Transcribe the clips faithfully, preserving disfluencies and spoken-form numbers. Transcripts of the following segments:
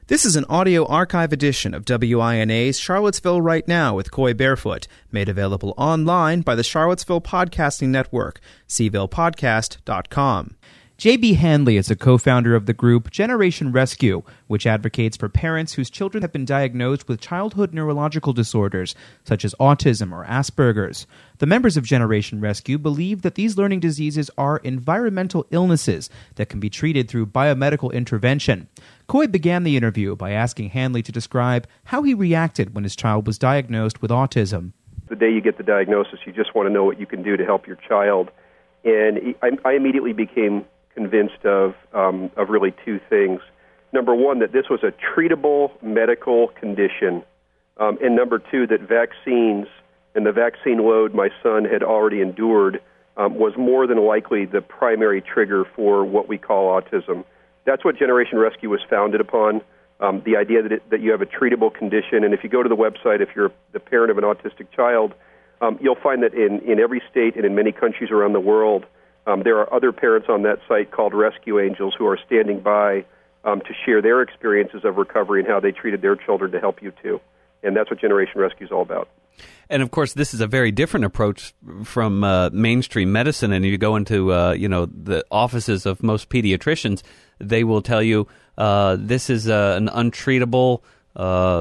This is an audio archive edition of W I N A's Charlottesville Right Now with Coy Barefoot, made available online by the Charlottesville Podcasting Network, c ville podcast dot com. J B Handley is a co-founder of the group Generation Rescue, which advocates for parents whose children have been diagnosed with childhood neurological disorders, such as autism or Asperger's. The members of Generation Rescue believe that these learning diseases are environmental illnesses that can be treated through biomedical intervention. Coy began the interview by asking Handley to describe how he reacted when his child was diagnosed with autism. The day you get the diagnosis, you just want to know what you can do to help your child. And I, I immediately became convinced of um, of really two things. Number one, that this was a treatable medical condition. Um, and number two, that vaccines and the vaccine load my son had already endured um, was more than likely the primary trigger for what we call autism. That's what Generation Rescue was founded upon, um, the idea that, it, that you have a treatable condition. And if you go to the website, if you're the parent of an autistic child, um, you'll find that in, in every state and in many countries around the world, Um, there are other parents on that site called Rescue Angels who are standing by um, to share their experiences of recovery and how they treated their children to help you too. And that's what Generation Rescue is all about. And of course, this is a very different approach from uh, mainstream medicine. And you go into uh, you know the offices of most pediatricians, they will tell you uh, this is uh, an untreatable, uh,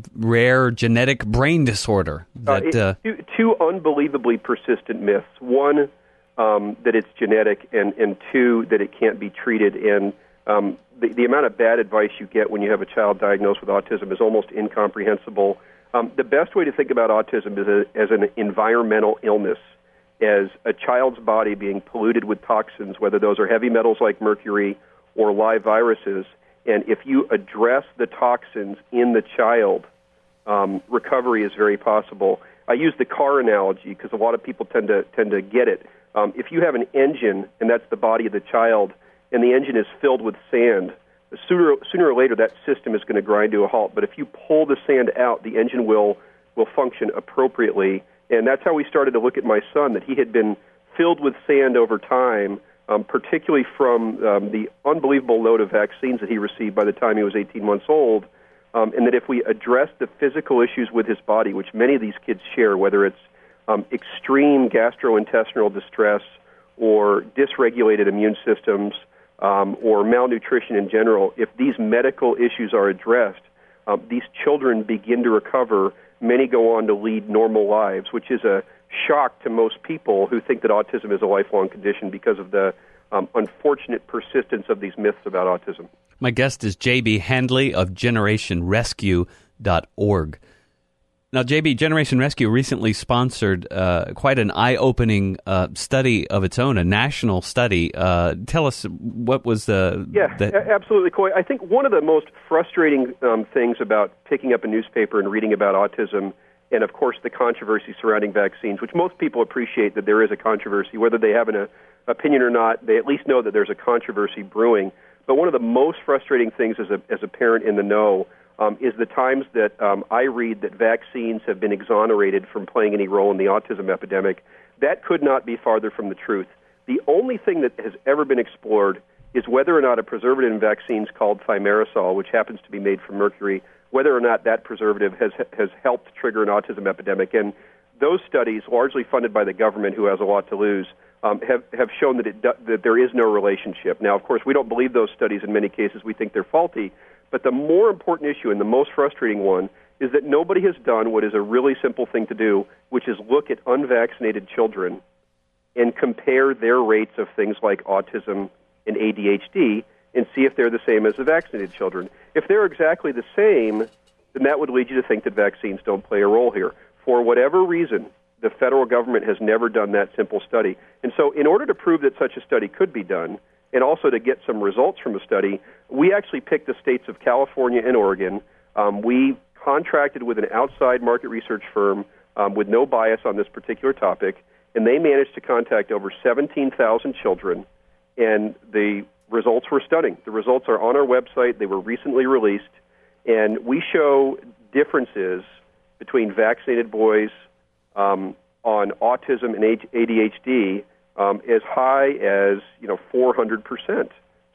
rare genetic brain disorder. That, uh, it, uh, two, two unbelievably persistent myths. One, Um, that it's genetic, and, and two, that it can't be treated. And um, the, the amount of bad advice you get when you have a child diagnosed with autism is almost incomprehensible. Um, the best way to think about autism is a, as an environmental illness, as a child's body being polluted with toxins, whether those are heavy metals like mercury or live viruses. And if you address the toxins in the child, um, recovery is very possible. I use the car analogy because a lot of people tend to tend to get it. Um, if you have an engine, and that's the body of the child, and the engine is filled with sand, sooner, sooner or later that system is going to grind to a halt. But if you pull the sand out, the engine will, will function appropriately. And that's how we started to look at my son, that he had been filled with sand over time, um, particularly from um, the unbelievable load of vaccines that he received by the time he was eighteen months old, um, and that if we address the physical issues with his body, which many of these kids share, whether it's Um, extreme gastrointestinal distress or dysregulated immune systems um, or malnutrition in general, if these medical issues are addressed, um, these children begin to recover. Many go on to lead normal lives, which is a shock to most people who think that autism is a lifelong condition because of the um, unfortunate persistence of these myths about autism. My guest is J B Handley of generation rescue dot org. Now, J B, Generation Rescue recently sponsored uh, quite an eye-opening uh, study of its own, a national study. Uh, tell us, what was the... Yeah, the... a- absolutely, Coy. I think one of the most frustrating um, things about picking up a newspaper and reading about autism, and of course the controversy surrounding vaccines, which most people appreciate that there is a controversy, whether they have an uh, opinion or not, they at least know that there's a controversy brewing. But one of the most frustrating things as a, as a parent in the know Um, is the times that um, I read that vaccines have been exonerated from playing any role in the autism epidemic. That could not be farther from the truth. The only thing that has ever been explored is whether or not a preservative in vaccines called thimerosal, which happens to be made from mercury, whether or not that preservative has has helped trigger an autism epidemic. And those studies, largely funded by the government, who has a lot to lose, um, have, have shown that, it do, that there is no relationship. Now, of course, we don't believe those studies in many cases. We think they're faulty. But the more important issue and the most frustrating one is that nobody has done what is a really simple thing to do, which is look at unvaccinated children and compare their rates of things like autism and A D H D and see if they're the same as the vaccinated children. If they're exactly the same, then that would lead you to think that vaccines don't play a role here. For whatever reason, the federal government has never done that simple study. And so in order to prove that such a study could be done, and also to get some results from a study, we actually picked the states of California and Oregon. Um, we contracted with an outside market research firm um, with no bias on this particular topic, and they managed to contact over seventeen thousand children, and the results were stunning. The results are on our website. They were recently released, and we show differences between vaccinated boys um, on autism and A D H D Um, as high as, you know, four hundred percent.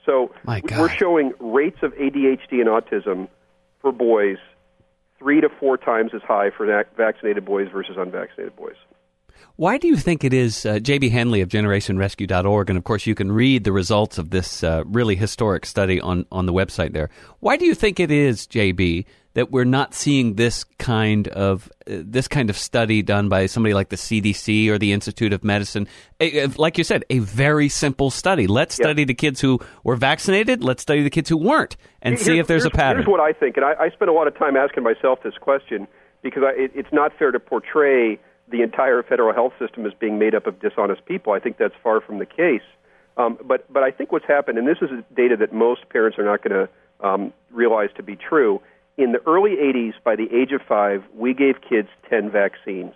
So My God. we're showing rates of A D H D and autism for boys three to four times as high for vac- vaccinated boys versus unvaccinated boys. Why do you think it is, uh, J B Henley of Generation Rescue dot org, and of course you can read the results of this uh, really historic study on, on the website there. Why do you think it is, J B, that we're not seeing this kind of uh, this kind of study done by somebody like the C D C or the Institute of Medicine? A, like you said, a very simple study. Let's Yeah. study the kids who were vaccinated. Let's study the kids who weren't, and Here's, see if there's a here's- pattern. Here's what I think, and I, I spent a lot of time asking myself this question because I, it, it's not fair to portray the entire federal health system as being made up of dishonest people. I think that's far from the case. Um, but but I think what's happened, and this is data that most parents are not going to um, realize to be true. In the early eighties, by the age of five, we gave kids ten vaccines.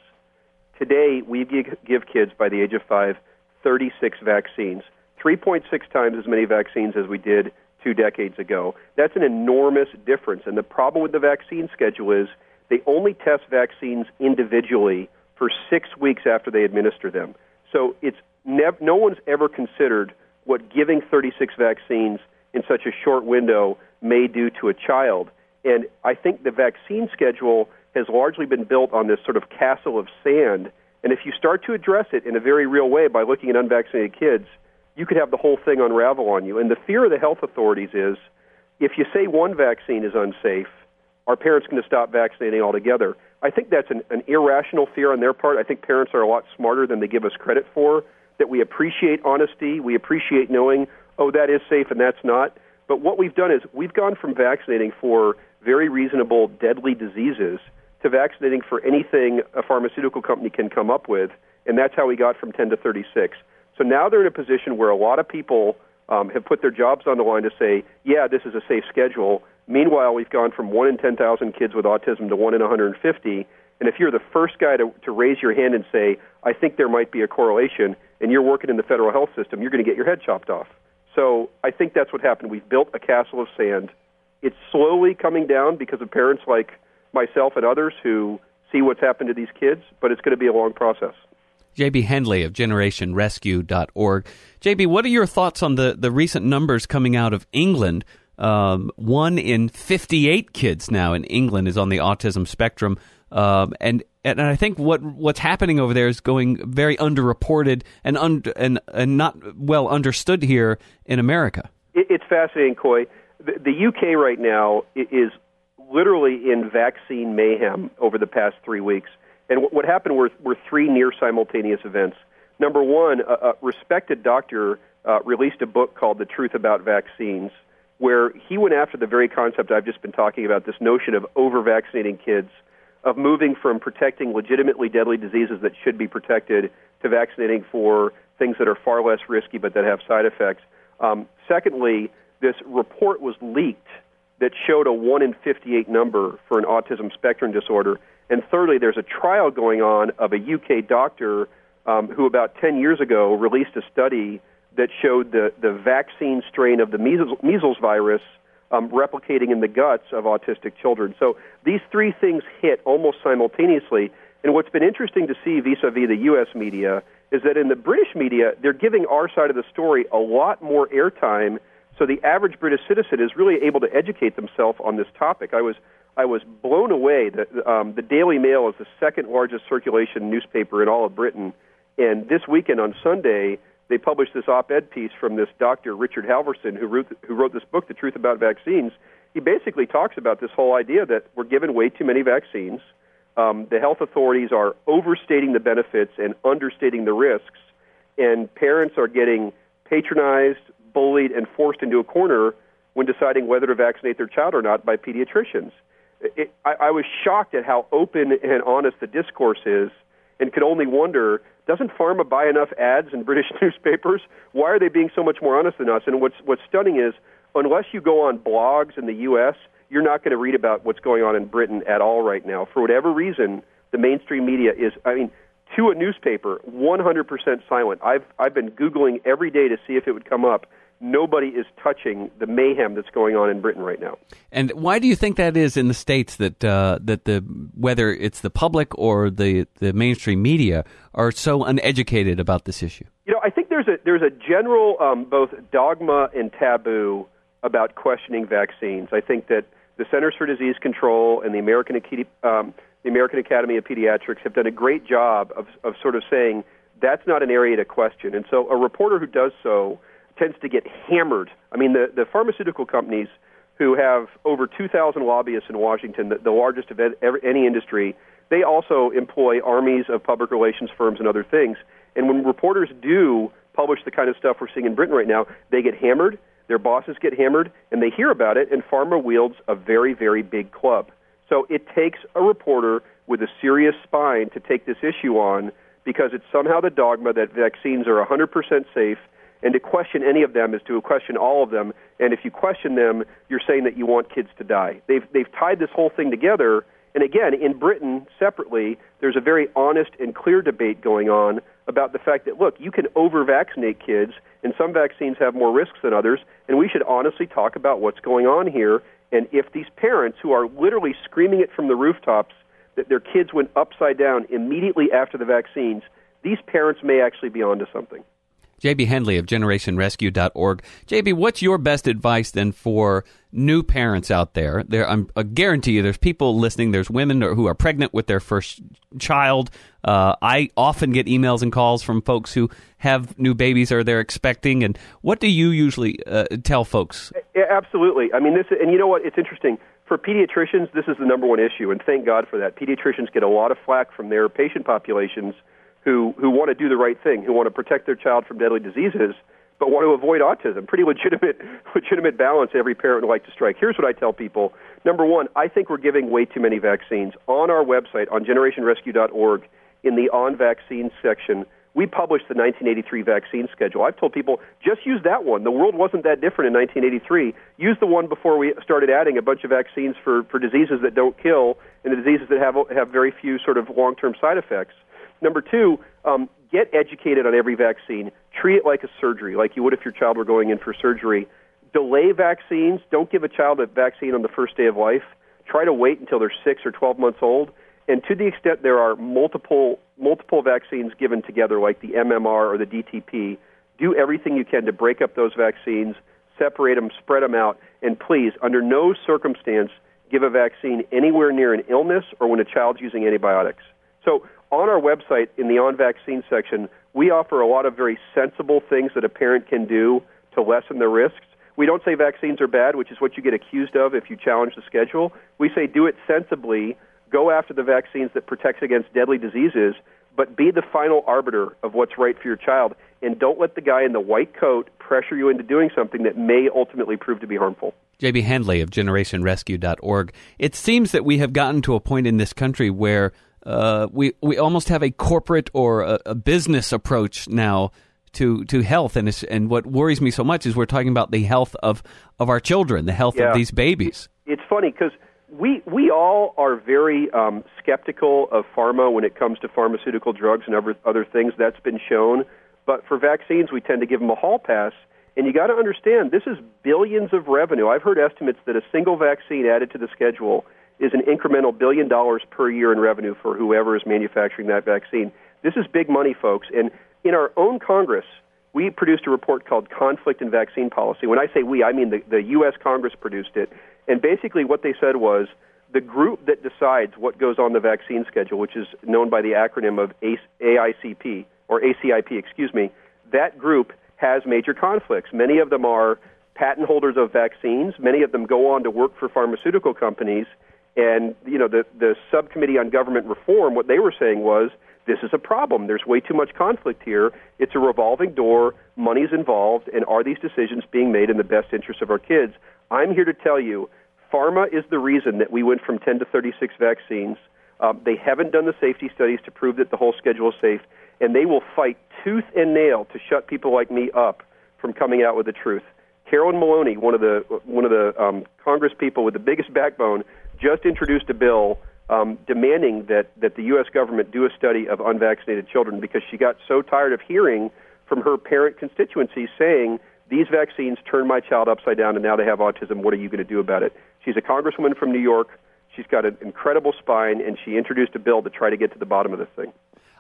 Today, we give, give kids, by the age of five, thirty-six vaccines, three point six times as many vaccines as we did two decades ago. That's an enormous difference. And the problem with the vaccine schedule is they only test vaccines individually for six weeks after they administer them. So it's nev- no one's ever considered what giving thirty-six vaccines in such a short window may do to a child. And I think the vaccine schedule has largely been built on this sort of castle of sand. And if you start to address it in a very real way by looking at unvaccinated kids, you could have the whole thing unravel on you. And the fear of the health authorities is if you say one vaccine is unsafe, are parents going to stop vaccinating altogether? I think that's an, an irrational fear on their part. I think parents are a lot smarter than they give us credit for, that we appreciate honesty, we appreciate knowing, oh, that is safe and that's not. But what we've done is we've gone from vaccinating for very reasonable, deadly diseases to vaccinating for anything a pharmaceutical company can come up with, and that's how we got from ten to thirty-six. So now they're in a position where a lot of people um, have put their jobs on the line to say, yeah, this is a safe schedule. Meanwhile, we've gone from one in ten thousand kids with autism to one in one hundred fifty. And if you're the first guy to, to raise your hand and say, I think there might be a correlation, and you're working in the federal health system, you're going to get your head chopped off. So I think that's what happened. We've built a castle of sand. It's slowly coming down because of parents like myself and others who see what's happened to these kids, but it's going to be a long process. J B Henley of Generation Rescue dot org. J B, what are your thoughts on the, the recent numbers coming out of England? Um, one in fifty-eight kids now in England is on the autism spectrum. Um, and, and I think what what's happening over there is going very underreported and, un, and, and not well understood here in America. It, it's fascinating, Coy. The, the U K right now is literally in vaccine mayhem over the past three weeks. And what happened were, were three near-simultaneous events. Number one, a, a respected doctor uh, released a book called The Truth About Vaccines, where he went after the very concept I've just been talking about, this notion of over-vaccinating kids, of moving from protecting legitimately deadly diseases that should be protected to vaccinating for things that are far less risky but that have side effects. Um, secondly, this report was leaked that showed a one in fifty-eight number for an autism spectrum disorder. And thirdly, there's a trial going on of a U K doctor um, who about ten years ago released a study that showed the, the vaccine strain of the measles, measles virus um, replicating in the guts of autistic children. So these three things hit almost simultaneously. And what's been interesting to see vis-a-vis the U S media is that in the British media, they're giving our side of the story a lot more airtime. So the average British citizen is really able to educate themselves on this topic. I was I was blown away that um, the Daily Mail is the second largest circulation newspaper in all of Britain. And this weekend on Sunday, they published this op-ed piece from this Doctor Richard Halverson, who wrote, who wrote this book, The Truth About Vaccines. He basically talks about this whole idea that we're given way too many vaccines. Um, the health authorities are overstating the benefits and understating the risks, and parents are getting patronized, bullied, and forced into a corner when deciding whether to vaccinate their child or not by pediatricians. It, I, I was shocked at how open and honest the discourse is, and could only wonder, doesn't pharma buy enough ads in British newspapers? Why are they being so much more honest than us? And what's what's stunning is, unless you go on blogs in the U S, you're not going to read about what's going on in Britain at all right now. For whatever reason, the mainstream media is, I mean, to a newspaper, one hundred percent silent. I've I've been Googling every day to see if it would come up. Nobody is touching the mayhem that's going on in Britain right now. And why do you think that is in the States, that uh, that the whether it's the public or the, the mainstream media are so uneducated about this issue? You know, I think there there's a there's a general um, both dogma and taboo about questioning vaccines. I think that the Centers for Disease Control and the American um, the American Academy of Pediatrics have done a great job of of sort of saying that's not an area to question. And so a reporter who does so tends to get hammered. I mean, the, the pharmaceutical companies who have over two thousand lobbyists in Washington, the, the largest of ever, any industry, they also employ armies of public relations firms and other things. And when reporters do publish the kind of stuff we're seeing in Britain right now, they get hammered, their bosses get hammered, and they hear about it, and pharma wields a very, very big club. So it takes a reporter with a serious spine to take this issue on, because it's somehow the dogma that vaccines are one hundred percent safe, and to question any of them is to question all of them. And if you question them, you're saying that you want kids to die. They've they've tied this whole thing together. And again, in Britain, separately, there's a very honest and clear debate going on about the fact that, look, you can over-vaccinate kids, and some vaccines have more risks than others, and we should honestly talk about what's going on here. And if these parents who are literally screaming it from the rooftops that their kids went upside down immediately after the vaccines, these parents may actually be onto something. J B. Hendley of generation rescue dot org. J B, what's your best advice then for new parents out there? There, I'm, I guarantee you there's people listening, there's women who are pregnant with their first child. Uh, I often get emails and calls from folks who have new babies or they're expecting. And what do you usually uh, tell folks? Yeah, absolutely. I mean, this, and you know what? It's interesting. For pediatricians, this is the number one issue, and thank God for that. Pediatricians get a lot of flack from their patient populations who, who want to do the right thing, who want to protect their child from deadly diseases, but want to avoid autism. Pretty legitimate legitimate balance every parent would like to strike. Here's what I tell people. Number one, I think we're giving way too many vaccines. On our website, on generation rescue dot org, in the On Vaccines section, we published the nineteen eighty-three vaccine schedule. I've told people, just use that one. The world wasn't that different in nineteen eighty-three. Use the one before we started adding a bunch of vaccines for, for diseases that don't kill and the diseases that have have very few sort of long-term side effects. Number two, um, get educated on every vaccine. Treat it like a surgery, like you would if your child were going in for surgery. Delay vaccines. Don't give a child a vaccine on the first day of life. Try to wait until they're six or twelve months old. And to the extent there are multiple multiple vaccines given together, like the M M R or the D T P, do everything you can to break up those vaccines, separate them, spread them out, and please, under no circumstance, give a vaccine anywhere near an illness or when a child's using antibiotics. So on our website, in the On Vaccine section, we offer a lot of very sensible things that a parent can do to lessen the risks. We don't say vaccines are bad, which is what you get accused of if you challenge the schedule. We say do it sensibly, go after the vaccines that protect against deadly diseases, but be the final arbiter of what's right for your child, and don't let the guy in the white coat pressure you into doing something that may ultimately prove to be harmful. J B. Hendley of generation rescue dot org. It seems that we have gotten to a point in this country where uh, we we almost have a corporate or a, a business approach now to to health, and it's, and what worries me so much is we're talking about the health of, of our children, the health yeah. of these babies. It's funny because we we all are very um, skeptical of pharma when it comes to pharmaceutical drugs and other other things. That's been shown, but for vaccines, we tend to give them a hall pass. And you got to understand, this is billions of revenue. I've heard estimates that a single vaccine added to the schedule is an incremental billion dollars per year in revenue for whoever is manufacturing that vaccine. This is big money, folks. And in our own Congress, we produced a report called Conflict in Vaccine Policy. When I say we, I mean the, the U S Congress produced it. And basically what they said was the group that decides what goes on the vaccine schedule, which is known by the acronym of A I C P, or A C I P, excuse me, that group has major conflicts. Many of them are patent holders of vaccines. Many of them go on to work for pharmaceutical companies. And, you know, the, the Subcommittee on Government Reform, what they were saying was, this is a problem. There's way too much conflict here. It's a revolving door. Money's involved. And are these decisions being made in the best interest of our kids? I'm here to tell you, pharma is the reason that we went from ten to thirty-six vaccines. Um, they haven't done the safety studies to prove that the whole schedule is safe, and they will fight tooth and nail to shut people like me up from coming out with the truth. Carolyn Maloney, one of the one of the um, Congress people with the biggest backbone, just introduced a bill um, demanding that, that the U S government do a study of unvaccinated children because she got so tired of hearing from her parent constituencies saying, these vaccines turn my child upside down and now they have autism. What are you going to do about it? She's a congresswoman from New York. She's got an incredible spine, and she introduced a bill to try to get to the bottom of this thing.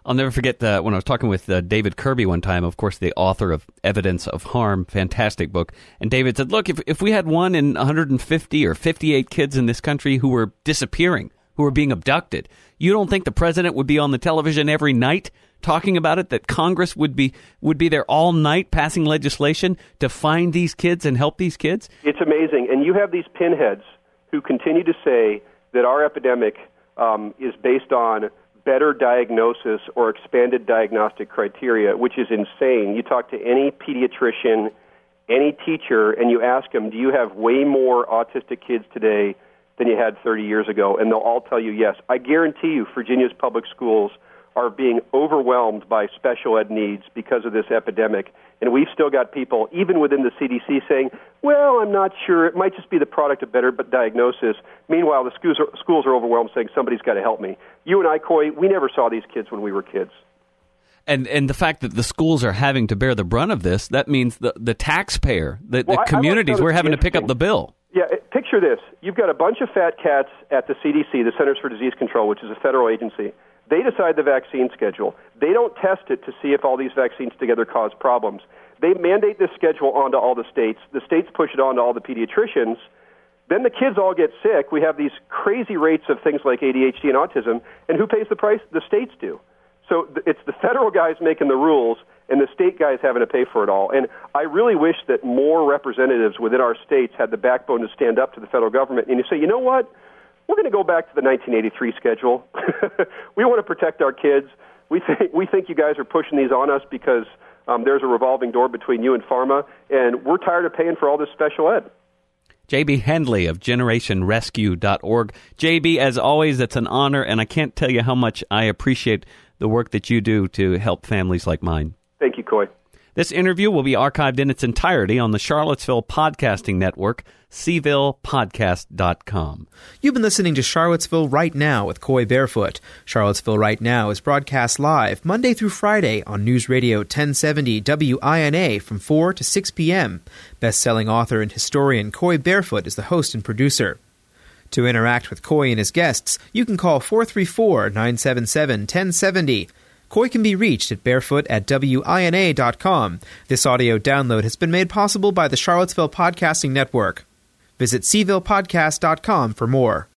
I'll never forget uh, when I was talking with uh, David Kirby one time, of course, the author of Evidence of Harm, fantastic book. And David said, look, if, if we had one in one hundred fifty or fifty-eight kids in this country who were disappearing, who were being abducted, you don't think the president would be on the television every night talking about it, that Congress would be would be there all night passing legislation to find these kids and help these kids? It's amazing. And you have these pinheads who continue to say that our epidemic um, is based on better diagnosis or expanded diagnostic criteria, which is insane. You talk to any pediatrician, any teacher, and you ask them, do you have way more autistic kids today than you had thirty years ago? And they'll all tell you yes. I guarantee you Virginia's public schools are being overwhelmed by special ed needs because of this epidemic. And we've still got people, even within the C D C, saying, well, I'm not sure. It might just be the product of better diagnosis. Meanwhile, the schools are, schools are overwhelmed saying, somebody's got to help me. You and I, Coy, we never saw these kids when we were kids. And and the fact that the schools are having to bear the brunt of this, that means the, the taxpayer, the, well, the communities, we're having to pick up the bill. Yeah, picture this. You've got a bunch of fat cats at the C D C, the Centers for Disease Control, which is a federal agency. They decide the vaccine schedule. They don't test it to see if all these vaccines together cause problems. They mandate this schedule onto all the states. The states push it on to all the pediatricians. Then the kids all get sick. We have these crazy rates of things like A D H D and autism. And who pays the price? The states do. So it's the federal guys making the rules and the state guys having to pay for it all. And I really wish that more representatives within our states had the backbone to stand up to the federal government and you say, you know what? We're going to go back to the nineteen eighty-three schedule. We want to protect our kids. We think we think you guys are pushing these on us because um, there's a revolving door between you and pharma, and we're tired of paying for all this special ed. J B Hendley of generation rescue dot org. J B, as always, it's an honor, and I can't tell you how much I appreciate the work that you do to help families like mine. Thank you, Coy. This interview will be archived in its entirety on the Charlottesville Podcasting Network, c ville podcast dot com. You've been listening to Charlottesville Right Now with Coy Barefoot. Charlottesville Right Now is broadcast live Monday through Friday on News Radio ten seventy W I N A from four to six p.m. Best-selling author and historian Coy Barefoot is the host and producer. To interact with Coy and his guests, you can call four three four, nine seven seven, one zero seven zero. Coy can be reached at barefoot at W I N A dot com. This audio download has been made possible by the Charlottesville Podcasting Network. Visit c ville podcast dot com for more.